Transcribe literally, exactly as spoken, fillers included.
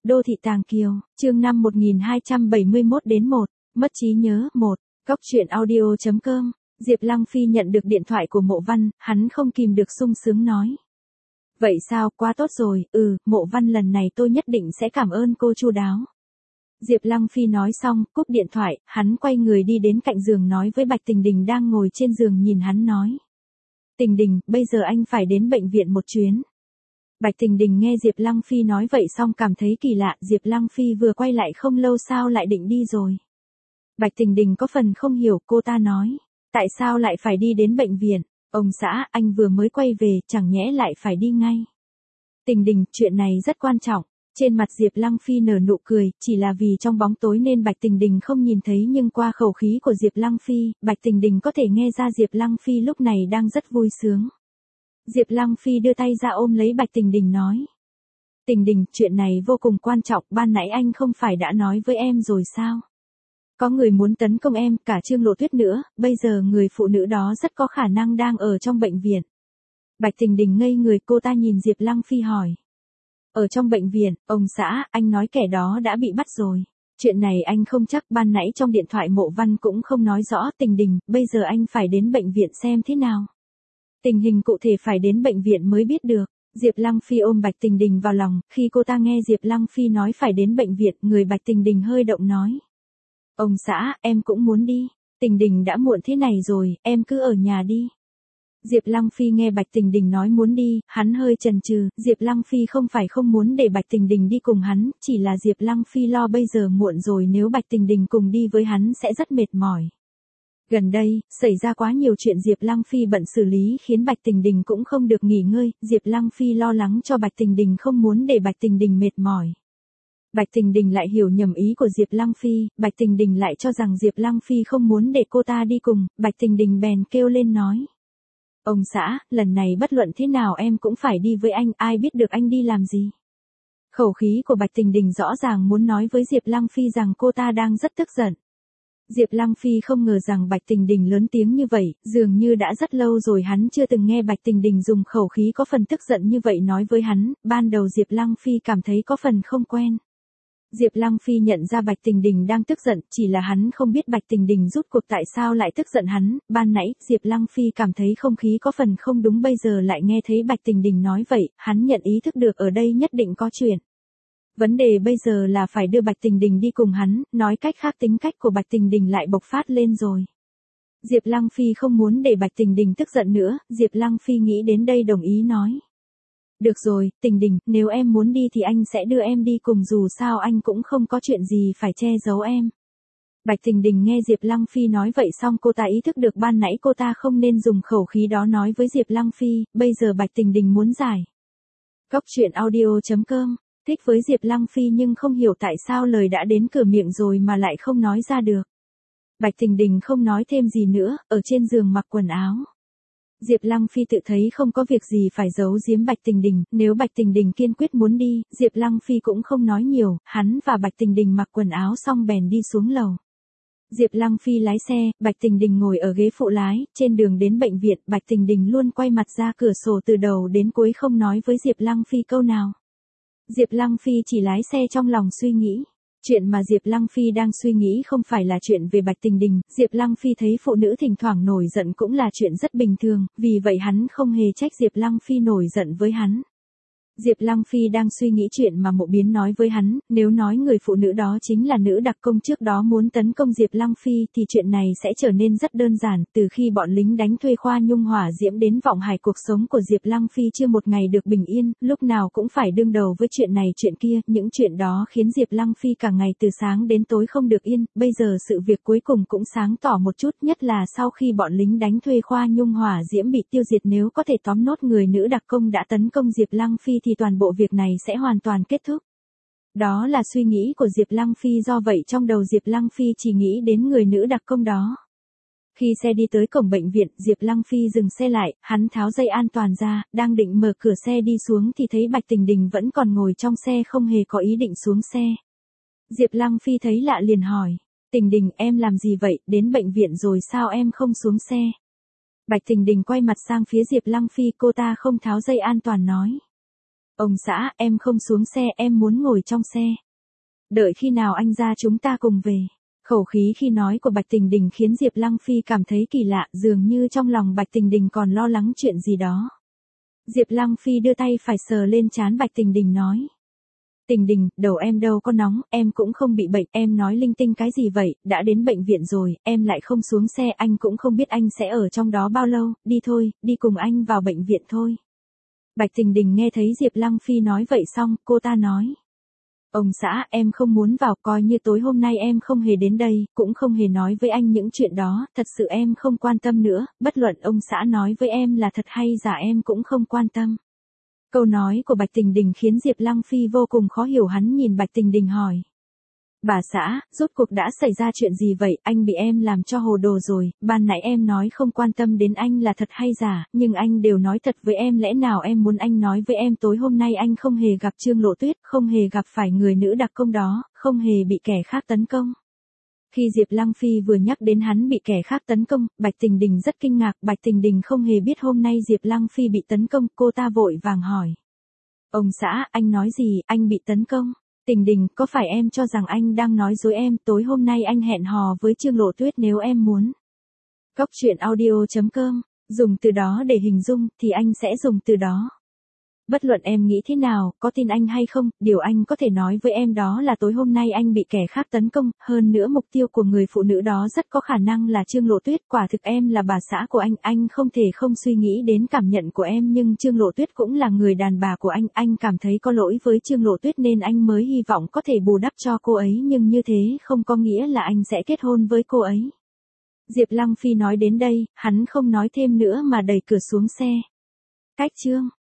Đô thị Tàng Kiều, chương năm một nghìn hai trăm bảy mươi mốt đến một, mất trí nhớ, một, Cóc truyện audio chấm com, Diệp Lăng Phi nhận được điện thoại của Mộ Văn, hắn không kìm được sung sướng nói. Vậy sao, quá tốt rồi, ừ, Mộ Văn lần này tôi nhất định sẽ cảm ơn cô chu đáo. Diệp Lăng Phi nói xong, cúp điện thoại, hắn quay người đi đến cạnh giường nói với Bạch Tình Đình đang ngồi trên giường nhìn hắn nói. Tình Đình, bây giờ anh phải đến bệnh viện một chuyến. Bạch Tình Đình nghe Diệp Lăng Phi nói vậy xong cảm thấy kỳ lạ, Diệp Lăng Phi vừa quay lại không lâu sao lại định đi rồi. Bạch Tình Đình có phần không hiểu, cô ta nói, tại sao lại phải đi đến bệnh viện, ông xã, anh vừa mới quay về, chẳng nhẽ lại phải đi ngay. Tình Đình, chuyện này rất quan trọng. Trên mặt Diệp Lăng Phi nở nụ cười, chỉ là vì trong bóng tối nên Bạch Tình Đình không nhìn thấy nhưng qua khẩu khí của Diệp Lăng Phi, Bạch Tình Đình có thể nghe ra Diệp Lăng Phi lúc này đang rất vui sướng. Diệp Lăng Phi đưa tay ra ôm lấy Bạch Tình Đình nói. Tình Đình, chuyện này vô cùng quan trọng, ban nãy anh không phải đã nói với em rồi sao? Có người muốn tấn công em, cả Trương Lộ Tuyết nữa, bây giờ người phụ nữ đó rất có khả năng đang ở trong bệnh viện. Bạch Tình Đình ngây người, cô ta nhìn Diệp Lăng Phi hỏi. Ở trong bệnh viện, ông xã, anh nói kẻ đó đã bị bắt rồi. Chuyện này anh không chắc, ban nãy trong điện thoại Mộ Văn cũng không nói rõ. Tình Đình, bây giờ anh phải đến bệnh viện xem thế nào. Tình hình cụ thể phải đến bệnh viện mới biết được. Diệp Lăng Phi ôm Bạch Tình Đình vào lòng, khi cô ta nghe Diệp Lăng Phi nói phải đến bệnh viện, người Bạch Tình Đình hơi động nói. Ông xã, em cũng muốn đi. Tình Đình đã muộn thế này rồi, em cứ ở nhà đi. Diệp Lăng Phi nghe Bạch Tình Đình nói muốn đi, hắn hơi chần chừ, Diệp Lăng Phi không phải không muốn để Bạch Tình Đình đi cùng hắn, chỉ là Diệp Lăng Phi lo bây giờ muộn rồi nếu Bạch Tình Đình cùng đi với hắn sẽ rất mệt mỏi. Gần đây, xảy ra quá nhiều chuyện Diệp Lăng Phi bận xử lý khiến Bạch Tình Đình cũng không được nghỉ ngơi, Diệp Lăng Phi lo lắng cho Bạch Tình Đình không muốn để Bạch Tình Đình mệt mỏi. Bạch Tình Đình lại hiểu nhầm ý của Diệp Lăng Phi, Bạch Tình Đình lại cho rằng Diệp Lăng Phi không muốn để cô ta đi cùng, Bạch Tình Đình bèn kêu lên nói. Ông xã, lần này bất luận thế nào em cũng phải đi với anh, ai biết được anh đi làm gì. Khẩu khí của Bạch Tình Đình rõ ràng muốn nói với Diệp Lăng Phi rằng cô ta đang rất tức giận. Diệp Lăng Phi không ngờ rằng Bạch Tình Đình lớn tiếng như vậy, dường như đã rất lâu rồi hắn chưa từng nghe Bạch Tình Đình dùng khẩu khí có phần tức giận như vậy nói với hắn, ban đầu Diệp Lăng Phi cảm thấy có phần không quen. Diệp Lăng Phi nhận ra Bạch Tình Đình đang tức giận, chỉ là hắn không biết Bạch Tình Đình rút cuộc tại sao lại tức giận hắn, ban nãy, Diệp Lăng Phi cảm thấy không khí có phần không đúng bây giờ lại nghe thấy Bạch Tình Đình nói vậy, hắn nhận ý thức được ở đây nhất định có chuyện. Vấn đề bây giờ là phải đưa Bạch Tình Đình đi cùng hắn, nói cách khác tính cách của Bạch Tình Đình lại bộc phát lên rồi. Diệp Lăng Phi không muốn để Bạch Tình Đình tức giận nữa, Diệp Lăng Phi nghĩ đến đây đồng ý nói. Được rồi, Tình Đình, nếu em muốn đi thì anh sẽ đưa em đi cùng dù sao anh cũng không có chuyện gì phải che giấu em. Bạch Tình Đình nghe Diệp Lăng Phi nói vậy xong cô ta ý thức được ban nãy cô ta không nên dùng khẩu khí đó nói với Diệp Lăng Phi, bây giờ Bạch Tình Đình muốn giải. Cóc truyện audio chấm com, thích với Diệp Lăng Phi nhưng không hiểu tại sao lời đã đến cửa miệng rồi mà lại không nói ra được. Bạch Tình Đình không nói thêm gì nữa, ở trên giường mặc quần áo. Diệp Lăng Phi tự thấy không có việc gì phải giấu giếm Bạch Tình Đình, nếu Bạch Tình Đình kiên quyết muốn đi, Diệp Lăng Phi cũng không nói nhiều, hắn và Bạch Tình Đình mặc quần áo xong bèn đi xuống lầu. Diệp Lăng Phi lái xe, Bạch Tình Đình ngồi ở ghế phụ lái, trên đường đến bệnh viện, Bạch Tình Đình luôn quay mặt ra cửa sổ từ đầu đến cuối không nói với Diệp Lăng Phi câu nào. Diệp Lăng Phi chỉ lái xe trong lòng suy nghĩ. Chuyện mà Diệp Lăng Phi đang suy nghĩ không phải là chuyện về Bạch Tình Đình, Diệp Lăng Phi thấy phụ nữ thỉnh thoảng nổi giận cũng là chuyện rất bình thường, vì vậy hắn không hề trách Diệp Lăng Phi nổi giận với hắn. Diệp Lăng Phi đang suy nghĩ chuyện mà Mộ Biến nói với hắn, nếu nói người phụ nữ đó chính là nữ đặc công trước đó muốn tấn công Diệp Lăng Phi thì chuyện này sẽ trở nên rất đơn giản, từ khi bọn lính đánh thuê Khoa Nhung hỏa diễm đến vọng hải cuộc sống của Diệp Lăng Phi chưa một ngày được bình yên, lúc nào cũng phải đương đầu với chuyện này chuyện kia, những chuyện đó khiến Diệp Lăng Phi cả ngày từ sáng đến tối không được yên, bây giờ sự việc cuối cùng cũng sáng tỏ một chút, nhất là sau khi bọn lính đánh thuê Khoa Nhung hỏa diễm bị tiêu diệt, nếu có thể tóm nốt người nữ đặc công đã tấn công Diệp Lăng Phi thì toàn bộ việc này sẽ hoàn toàn kết thúc. Đó là suy nghĩ của Diệp Lăng Phi, do vậy trong đầu Diệp Lăng Phi chỉ nghĩ đến người nữ đặc công đó. Khi xe đi tới cổng bệnh viện, Diệp Lăng Phi dừng xe lại, hắn tháo dây an toàn ra, đang định mở cửa xe đi xuống thì thấy Bạch Tình Đình vẫn còn ngồi trong xe không hề có ý định xuống xe. Diệp Lăng Phi thấy lạ liền hỏi, Tình Đình em làm gì vậy, đến bệnh viện rồi sao em không xuống xe? Bạch Tình Đình quay mặt sang phía Diệp Lăng Phi, cô ta không tháo dây an toàn nói. Ông xã, em không xuống xe, em muốn ngồi trong xe. Đợi khi nào anh ra chúng ta cùng về. Khẩu khí khi nói của Bạch Tình Đình khiến Diệp Lăng Phi cảm thấy kỳ lạ, dường như trong lòng Bạch Tình Đình còn lo lắng chuyện gì đó. Diệp Lăng Phi đưa tay phải sờ lên trán Bạch Tình Đình nói. Tình Đình, đầu em đâu có nóng, em cũng không bị bệnh, em nói linh tinh cái gì vậy, đã đến bệnh viện rồi, em lại không xuống xe, anh cũng không biết anh sẽ ở trong đó bao lâu, đi thôi, đi cùng anh vào bệnh viện thôi. Bạch Tình Đình nghe thấy Diệp Lăng Phi nói vậy xong, cô ta nói. Ông xã, em không muốn vào, coi như tối hôm nay em không hề đến đây, cũng không hề nói với anh những chuyện đó, thật sự em không quan tâm nữa, bất luận ông xã nói với em là thật hay giả em cũng không quan tâm. Câu nói của Bạch Tình Đình khiến Diệp Lăng Phi vô cùng khó hiểu, hắn nhìn Bạch Tình Đình hỏi. Bà xã, rốt cuộc đã xảy ra chuyện gì vậy, anh bị em làm cho hồ đồ rồi, ban nãy em nói không quan tâm đến anh là thật hay giả, nhưng anh đều nói thật với em, lẽ nào em muốn anh nói với em tối hôm nay anh không hề gặp Trương Lộ Tuyết, không hề gặp phải người nữ đặc công đó, không hề bị kẻ khác tấn công. Khi Diệp Lăng Phi vừa nhắc đến hắn bị kẻ khác tấn công, Bạch Tình Đình rất kinh ngạc, Bạch Tình Đình không hề biết hôm nay Diệp Lăng Phi bị tấn công, cô ta vội vàng hỏi. Ông xã, anh nói gì, anh bị tấn công? Tình Đình, có phải em cho rằng anh đang nói dối em, tối hôm nay anh hẹn hò với Trương Lộ Tuyết nếu em muốn. Góc truyện audio chấm com, dùng từ đó để hình dung, thì anh sẽ dùng từ đó. Bất luận em nghĩ thế nào, có tin anh hay không, điều anh có thể nói với em đó là tối hôm nay anh bị kẻ khác tấn công, hơn nữa mục tiêu của người phụ nữ đó rất có khả năng là Trương Lộ Tuyết, quả thực em là bà xã của anh, anh không thể không suy nghĩ đến cảm nhận của em, nhưng Trương Lộ Tuyết cũng là người đàn bà của anh, anh cảm thấy có lỗi với Trương Lộ Tuyết nên anh mới hy vọng có thể bù đắp cho cô ấy, nhưng như thế không có nghĩa là anh sẽ kết hôn với cô ấy. Diệp Lăng Phi nói đến đây, hắn không nói thêm nữa mà đẩy cửa xuống xe. Cách chương